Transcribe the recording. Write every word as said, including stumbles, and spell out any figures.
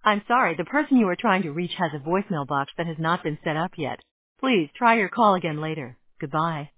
I'm sorry, the person you are trying to reach has a voicemail box that has not been set up yet. Please try your call again later. Goodbye.